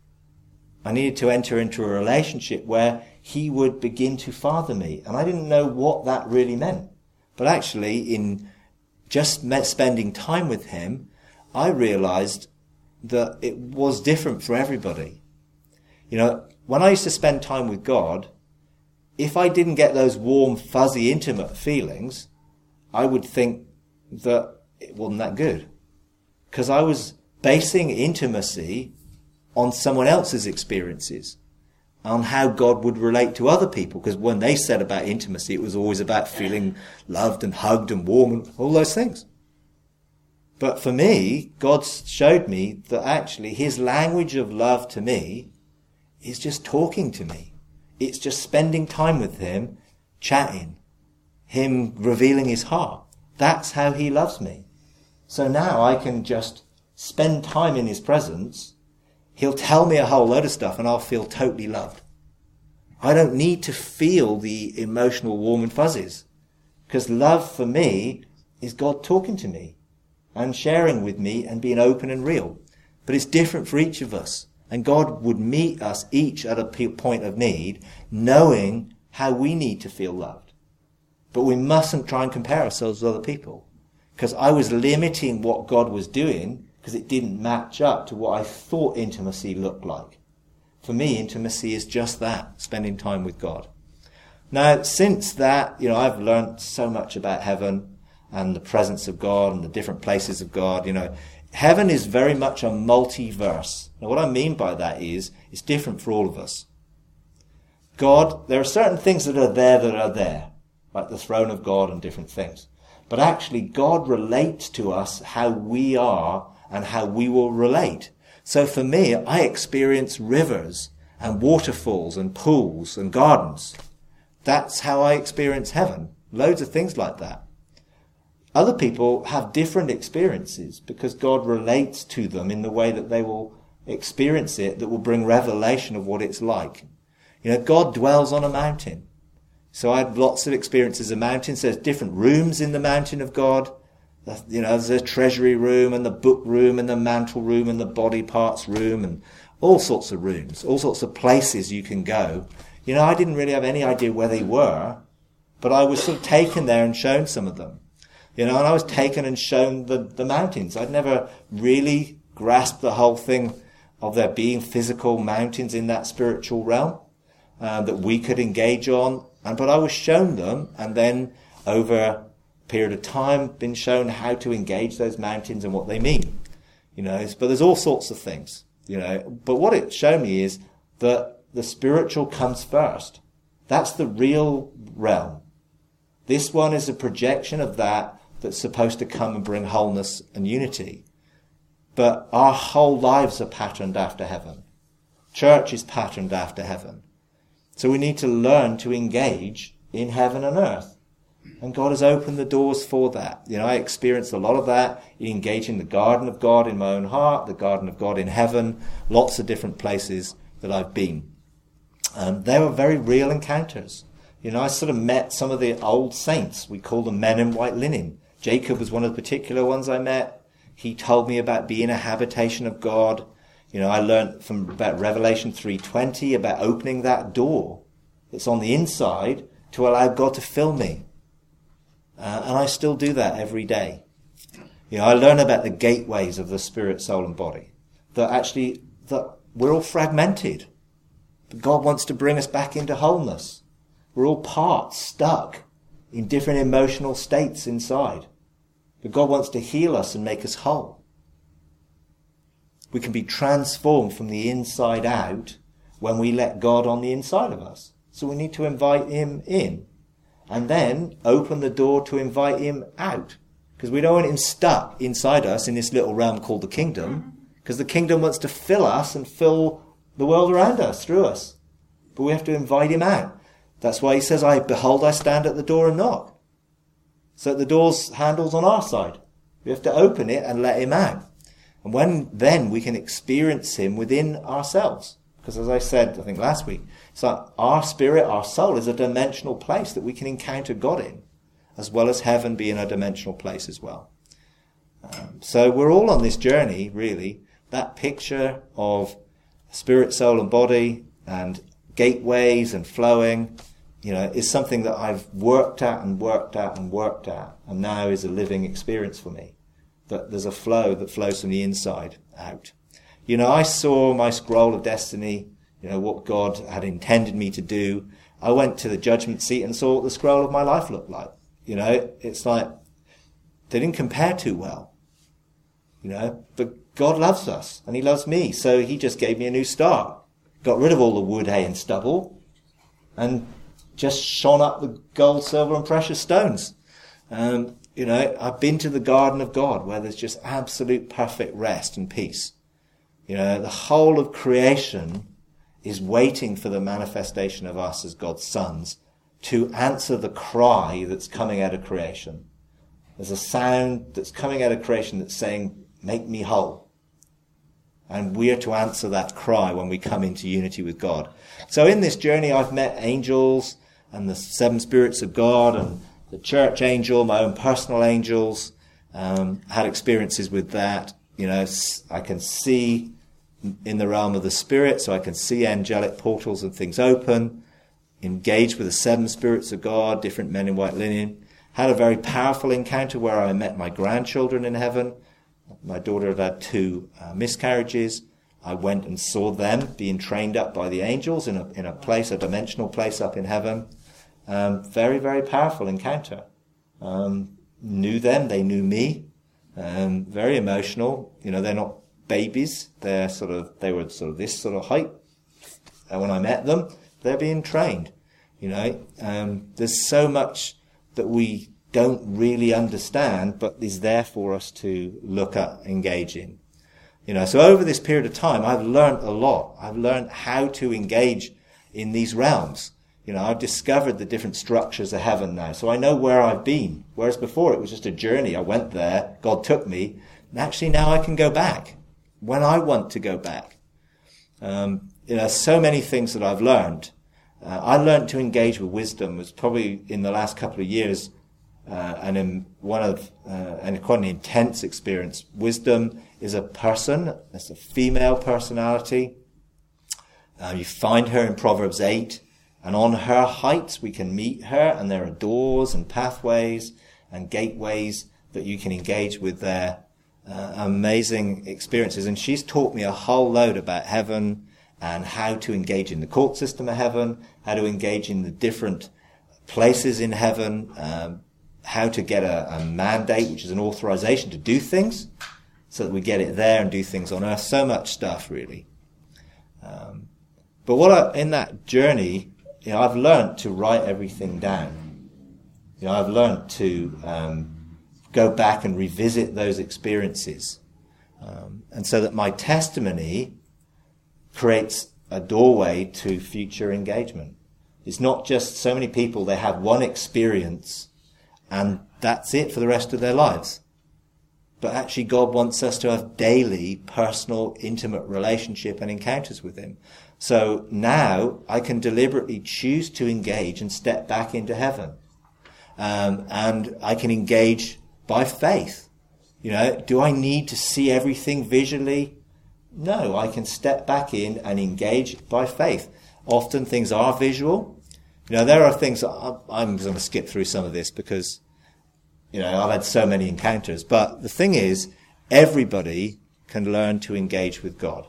I needed to enter into a relationship where he would begin to father me, and I didn't know what that really meant. But actually, in just spending time with him, I realized that it was different for everybody. You know, when I used to spend time with God, if I didn't get those warm, fuzzy, intimate feelings, I would think that it wasn't that good. Because I was basing intimacy on someone else's experiences, on how God would relate to other people. Because when they said about intimacy, it was always about feeling loved and hugged and warm and all those things. But for me, God showed me that actually his language of love to me is just talking to me. It's just spending time with him, chatting, him revealing his heart. That's how he loves me. So now I can just spend time in his presence. He'll tell me a whole load of stuff and I'll feel totally loved. I don't need to feel the emotional warm and fuzzies, because love for me is God talking to me and sharing with me and being open and real. But it's different for each of us. And God would meet us each at a point of need, knowing how we need to feel loved. But we mustn't try and compare ourselves with other people, because I was limiting what God was doing because it didn't match up to what I thought intimacy looked like. For me, intimacy is just that, spending time with God. Now, since that, you know, I've learned so much about heaven and the presence of God and the different places of God. You know, heaven is very much a multiverse. Now, what I mean by that is, it's different for all of us. God, there are certain things that are there that are there, like the throne of God and different things. But actually, God relates to us how we are and how we will relate. So for me, I experience rivers and waterfalls and pools and gardens. That's how I experience heaven. Loads of things like that. Other people have different experiences because God relates to them in the way that they will experience it, that will bring revelation of what it's like. You know, God dwells on a mountain. So I had lots of experiences of mountains. There's different rooms in the mountain of God. You know, there's a treasury room and the book room and the mantle room and the body parts room and all sorts of rooms, all sorts of places you can go. You know, I didn't really have any idea where they were, but I was sort of taken there and shown some of them. You know, and I was taken and shown the, the mountains. I'd never really grasped the whole thing of there being physical mountains in that spiritual realm. uh, that we could engage on. And but I was shown them, and then over a period of time, been shown how to engage those mountains and what they mean. You know, but there's all sorts of things. You know, but what it showed me is that the spiritual comes first. That's the real realm. This one is a projection of that that's supposed to come and bring wholeness and unity. But our whole lives are patterned after heaven. Church is patterned after heaven. So we need to learn to engage in heaven and earth. And God has opened the doors for that. You know, I experienced a lot of that in engaging the garden of God in my own heart, the garden of God in heaven, lots of different places that I've been. Um, they were very real encounters. You know, I sort of met some of the old saints. We call them men in white linen. Jacob was one of the particular ones I met. He told me about being a habitation of God. You know, I learned from about Revelation three twenty about opening that door that's on the inside to allow God to fill me. Uh, and I still do that every day. You know, I learn about the gateways of the spirit, soul and body. That actually, that we're all fragmented. But God wants to bring us back into wholeness. We're all parts, stuck in different emotional states inside. But God wants to heal us and make us whole. We can be transformed from the inside out when we let God on the inside of us. So we need to invite him in. And then open the door to invite him out. Because we don't want him stuck inside us in this little realm called the kingdom. Because the kingdom wants to fill us and fill the world around us, through us. But we have to invite him out. That's why he says, I behold, I stand at the door and knock. So the door's handle's on our side. We have to open it and let him out. And when then we can experience him within ourselves. Because as I said, I think last week, it's like our spirit, our soul is a dimensional place that we can encounter God in, as well as heaven being a dimensional place as well. Um, so we're all on this journey, really. That picture of spirit, soul and body and gateways and flowing, you know, is something that I've worked at and worked at and worked at, and now is a living experience for me. That there's a flow that flows from the inside out. You know, I saw my scroll of destiny, you know, what God had intended me to do. I went to the judgment seat and saw what the scroll of my life looked like. You know, it's like, they didn't compare too well. You know, but God loves us and he loves me. So he just gave me a new start. Got rid of all the wood, hay and stubble and just shone up the gold, silver and precious stones. Um, you know, I've been to the garden of God where there's just absolute perfect rest and peace. You know, the whole of creation is waiting for the manifestation of us as God's sons to answer the cry that's coming out of creation. There's a sound that's coming out of creation that's saying, make me whole. And we are to answer that cry when we come into unity with God. So in this journey, I've met angels and the seven spirits of God and the church angel, my own personal angels, um, had experiences with that. You know, I can see in the realm of the spirit, so I can see angelic portals and things open, engage with the seven spirits of God, different men in white linen. Had a very powerful encounter where I met my grandchildren in heaven. My daughter had had two uh, miscarriages. I went and saw them being trained up by the angels in a, in a place, a dimensional place up in heaven. Um, very, very powerful encounter. Um, knew them, they knew me. Um, very emotional. You know, they're not babies. They're sort of, they were sort of this sort of height. And when I met them, they're being trained. You know, um, there's so much that we don't really understand, but is there for us to look at, engage in. You know, so over this period of time, I've learned a lot. I've learned how to engage in these realms. You know, I've discovered the different structures of heaven now. So I know where I've been. Whereas before it was just a journey. I went there, God took me. And actually now I can go back when I want to go back. Um, you know, so many things that I've learned. Uh, I learned to engage with wisdom was probably in the last couple of years, uh, and in one of, uh, and quite an intense experience. Wisdom is a person. It's a female personality. Uh, you find her in Proverbs eight. And on her heights we can meet her, and there are doors and pathways and gateways that you can engage with there. Uh, amazing experiences. And she's taught me a whole load about heaven and how to engage in the court system of heaven, how to engage in the different places in heaven, um, how to get a, a mandate, which is an authorization to do things, so that we get it there and do things on earth. So much stuff, really. Um, but what I, in that journey, you know, I've learned to write everything down. You know, I've learned to um, go back and revisit those experiences, um, and so that my testimony creates a doorway to future engagement. It's not just so many people, they have one experience and that's it for the rest of their lives. But actually God wants us to have daily, personal, intimate relationship and encounters with him. So now I can deliberately choose to engage and step back into heaven. Um, and I can engage by faith. You know, do I need to see everything visually? No, I can step back in and engage by faith. Often things are visual. You know, there are things, I'm, I'm going to skip through some of this because, you know, I've had so many encounters. But the thing is, everybody can learn to engage with God.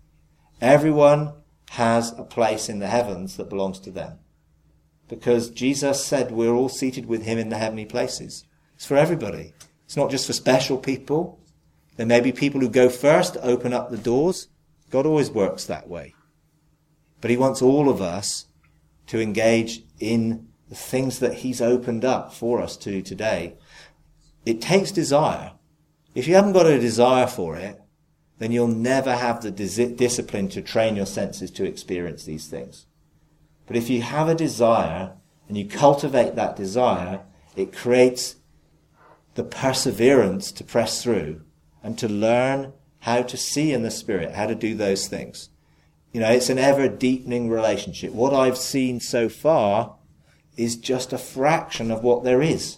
Everyone has a place in the heavens that belongs to them. Because Jesus said we're all seated with him in the heavenly places. It's for everybody. It's not just for special people. There may be people who go first to open up the doors. God always works that way. But he wants all of us to engage in the things that he's opened up for us to today. It takes desire. If you haven't got a desire for it, then you'll never have the dis- discipline to train your senses to experience these things. But if you have a desire and you cultivate that desire, it creates the perseverance to press through and to learn how to see in the Spirit, how to do those things. You know, it's an ever-deepening relationship. What I've seen so far is just a fraction of what there is.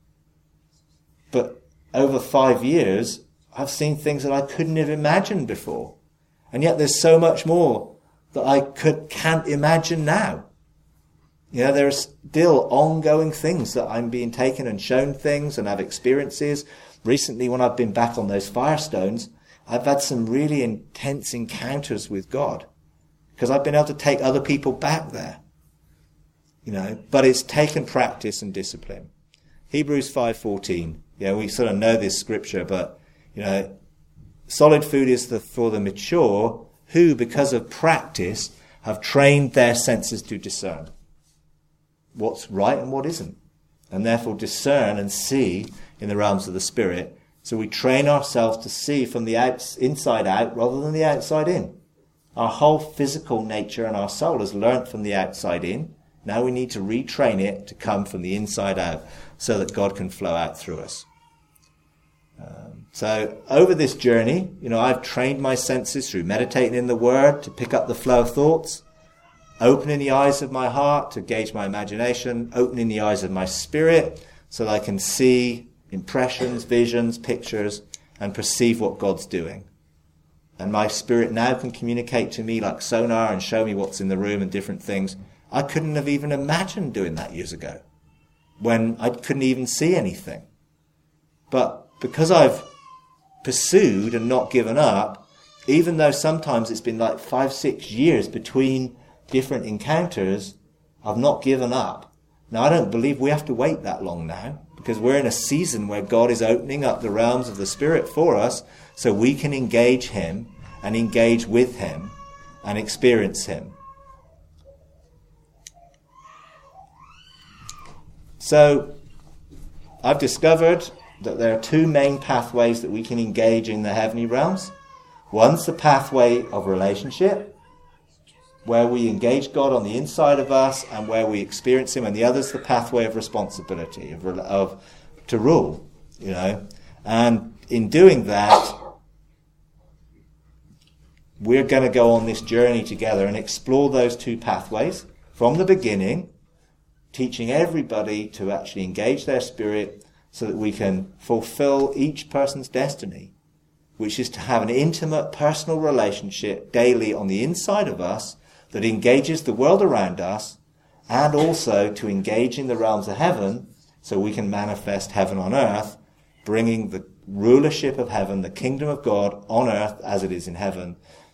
But over five years, I've seen things that I couldn't have imagined before. And yet there's so much more that I could, can't imagine now. You know, there are still ongoing things that I'm being taken and shown things and have experiences. Recently, when I've been back on those Firestones, I've had some really intense encounters with God because I've been able to take other people back there. You know, but it's taken practice and discipline. Hebrews five fourteen. Yeah, we sort of know this scripture, but, you know, solid food is the, for the mature who, because of practice, have trained their senses to discern what's right and what isn't, and therefore discern and see in the realms of the Spirit. So we train ourselves to see from the outs, inside out rather than the outside in. Our whole physical nature and our soul has learnt from the outside in. Now we need to retrain it to come from the inside out so that God can flow out through us. Um, so over this journey, you know, I've trained my senses through meditating in the Word to pick up the flow of thoughts, opening the eyes of my heart to gauge my imagination, opening the eyes of my spirit so that I can see impressions, visions, pictures, and perceive what God's doing. And my spirit now can communicate to me like sonar and show me what's in the room and different things. I couldn't have even imagined doing that years ago when I couldn't even see anything. But because I've pursued and not given up, even though sometimes it's been like five, six years between different encounters, I've not given up. Now, I don't believe we have to wait that long now, because we're in a season where God is opening up the realms of the Spirit for us so we can engage him and engage with him and experience him. So, I've discovered that there are two main pathways that we can engage in the heavenly realms. One's the pathway of relationship, where we engage God on the inside of us and where we experience him, and the other's the pathway of responsibility, of, of to rule, you know. And in doing that, we're going to go on this journey together and explore those two pathways from the beginning, teaching everybody to actually engage their spirit so that we can fulfill each person's destiny, which is to have an intimate personal relationship daily on the inside of us that engages the world around us, and also to engage in the realms of heaven so we can manifest heaven on earth, bringing the rulership of heaven, the kingdom of God on earth as it is in heaven,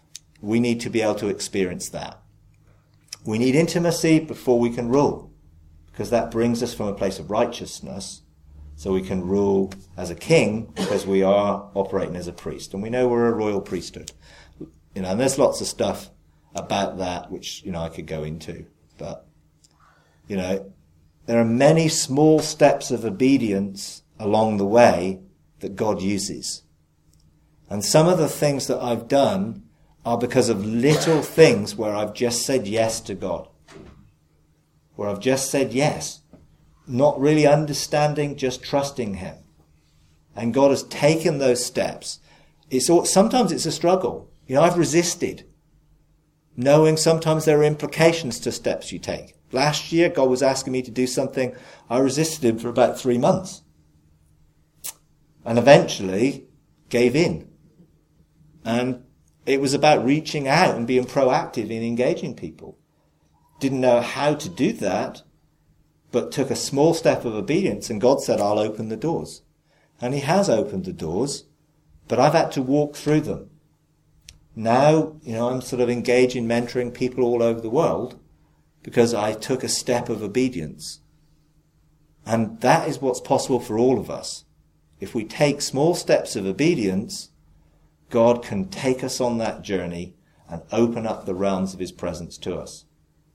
we need to be able to experience that. We need intimacy before we can rule, because that brings us from a place of righteousness, so we can rule as a king because we are operating as a priest. And we know we're a royal priesthood. You know, and there's lots of stuff about that which, you know, I could go into. But, you know, there are many small steps of obedience along the way that God uses. And some of the things that I've done are because of little things where I've just said yes to God. Where I've just said yes. Not really understanding, just trusting him. And God has taken those steps. It's all, sometimes it's a struggle. You know, I've resisted, knowing sometimes there are implications to steps you take. Last year, God was asking me to do something. I resisted him for about three months. And eventually gave in. And it was about reaching out and being proactive in engaging people. Didn't know how to do that, but took a small step of obedience, and God said, I'll open the doors. And he has opened the doors, but I've had to walk through them. Now, you know, I'm sort of engaging, mentoring people all over the world because I took a step of obedience. And that is what's possible for all of us. If we take small steps of obedience, God can take us on that journey and open up the realms of his presence to us.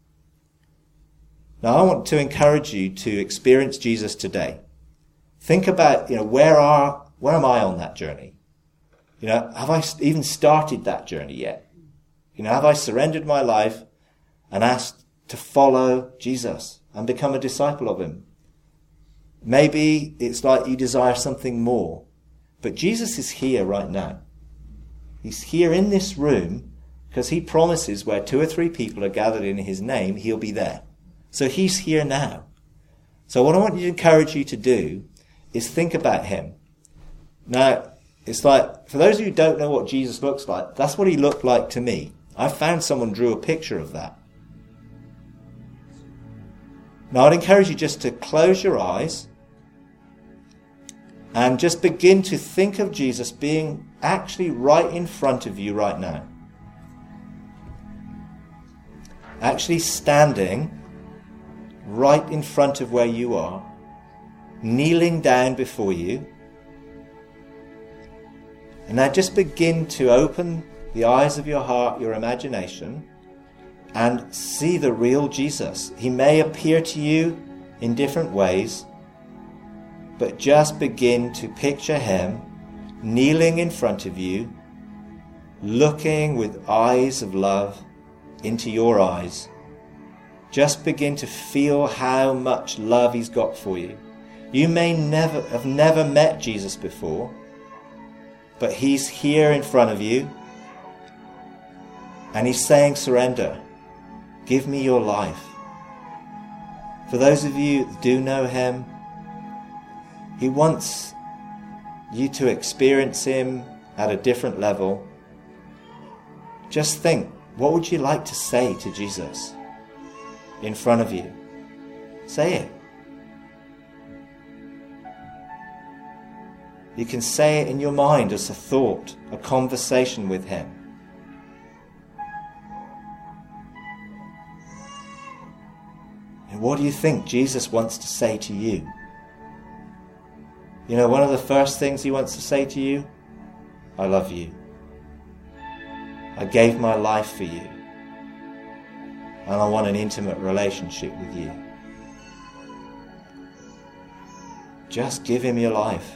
Now, I want to encourage you to experience Jesus today. Think about, you know, where are, where am I on that journey? You know, have I even started that journey yet? You know, have I surrendered my life and asked to follow Jesus and become a disciple of him? Maybe it's like you desire something more, but Jesus is here right now. He's here in this room because he promises where two or three people are gathered in his name, he'll be there. So he's here now. So what I want you to encourage you to do is think about him. Now, it's like, for those of you who don't know what Jesus looks like, that's what he looked like to me. I found someone drew a picture of that. Now, I'd encourage you just to close your eyes and just begin to think of Jesus being actually right in front of you right now. Actually standing right in front of where you are, kneeling down before you. And now just begin to open the eyes of your heart, your imagination, and see the real Jesus. He may appear to you in different ways, but just begin to picture him kneeling in front of you, looking with eyes of love into your eyes. Just begin to feel how much love he's got for you. You may never have never met Jesus before, but he's here in front of you, and he's saying, surrender. Give me your life. For those of you who do know him, he wants you to experience him at a different level. Just think, what would you like to say to Jesus in front of you? Say it. You can say it in your mind as a thought, a conversation with him. And what do you think Jesus wants to say to you? You know, one of the first things he wants to say to you, I love you. I gave my life for you. And I want an intimate relationship with you. Just give him your life.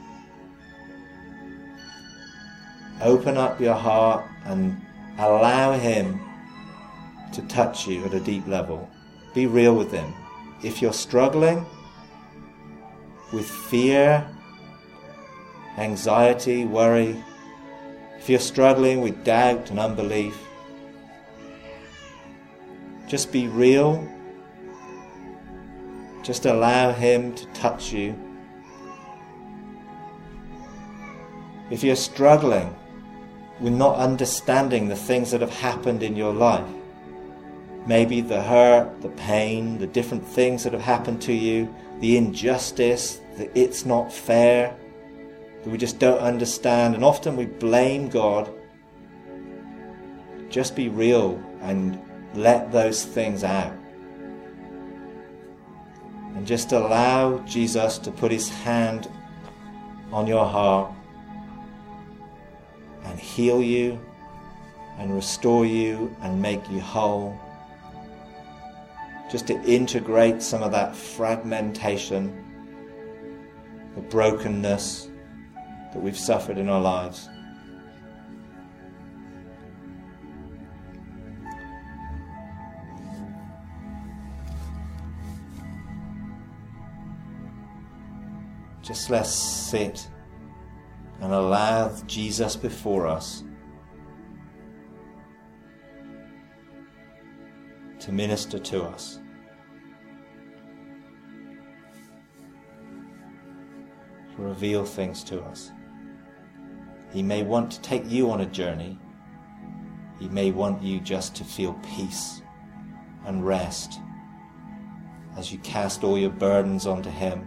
Open up your heart and allow him to touch you at a deep level. Be real with him. If you're struggling with fear, anxiety, worry, if you're struggling with doubt and unbelief, just be real. Just allow him to touch you. If you're struggling with not understanding the things that have happened in your life, maybe the hurt, the pain, the different things that have happened to you, the injustice, that it's not fair, that we just don't understand, and often we blame God. just be real and let those things out. And just allow Jesus to put his hand on your heart and heal you and restore you and make you whole. Just to integrate some of that fragmentation, the brokenness that we've suffered in our lives. Just let's sit and allow Jesus before us to minister to us. To reveal things to us. He may want to take you on a journey. He may want you just to feel peace and rest as you cast all your burdens onto him.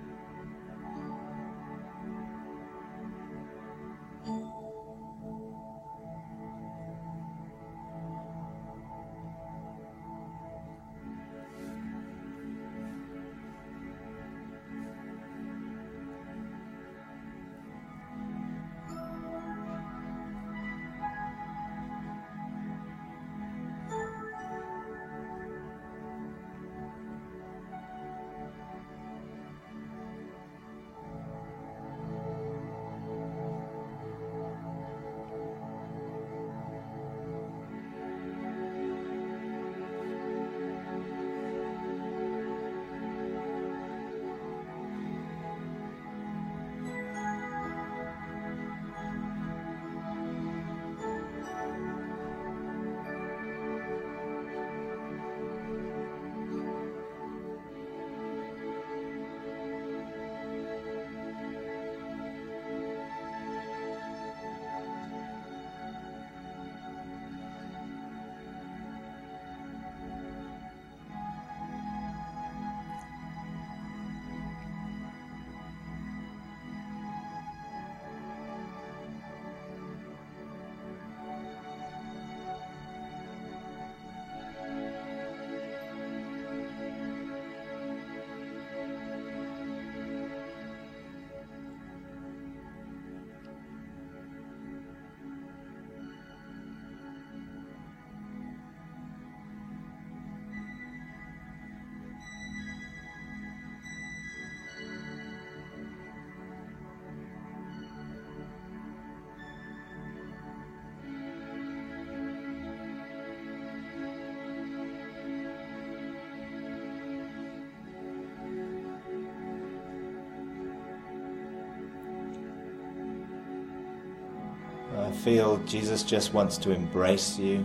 I feel Jesus just wants to embrace you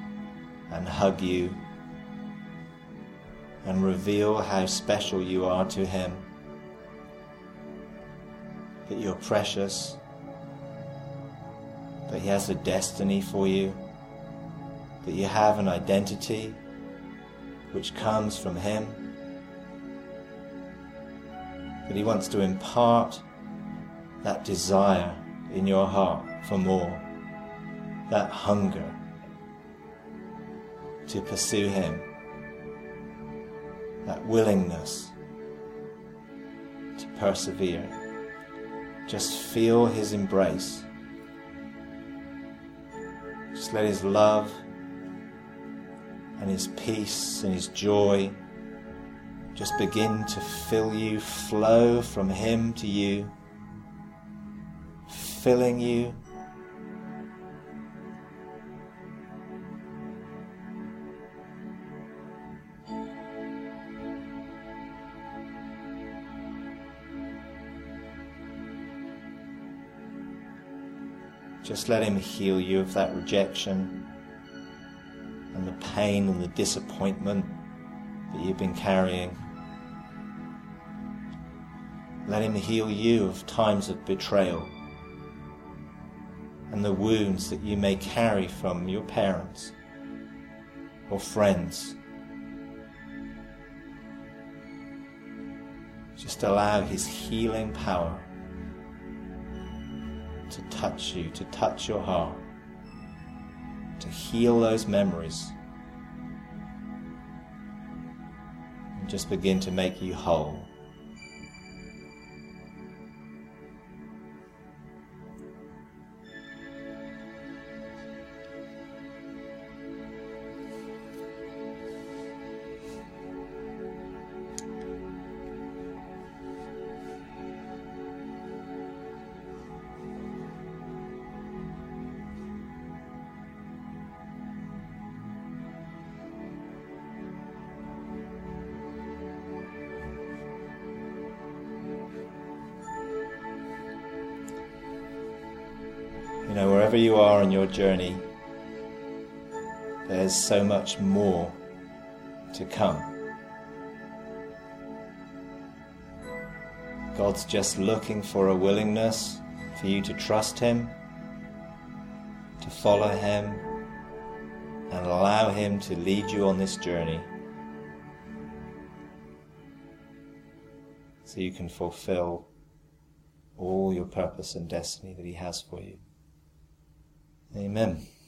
and hug you and reveal how special you are to him, that you're precious, that he has a destiny for you, that you have an identity which comes from him, that he wants to impart that desire in your heart for more, that hunger to pursue him, that willingness to persevere. Just feel his embrace. Just let his love and his peace and his joy just begin to fill you, flow from him to you, filling you. Just let him heal you of that rejection and the pain and the disappointment that you've been carrying. Let him heal you of times of betrayal and the wounds that you may carry from your parents or friends. Just allow his healing power to touch you, to touch your heart, to heal those memories and just begin to make you whole. You know, wherever you are on your journey, there's so much more to come. God's just looking for a willingness for you to trust Him, to follow Him, and allow Him to lead you on this journey so you can fulfill all your purpose and destiny that He has for you. Amen.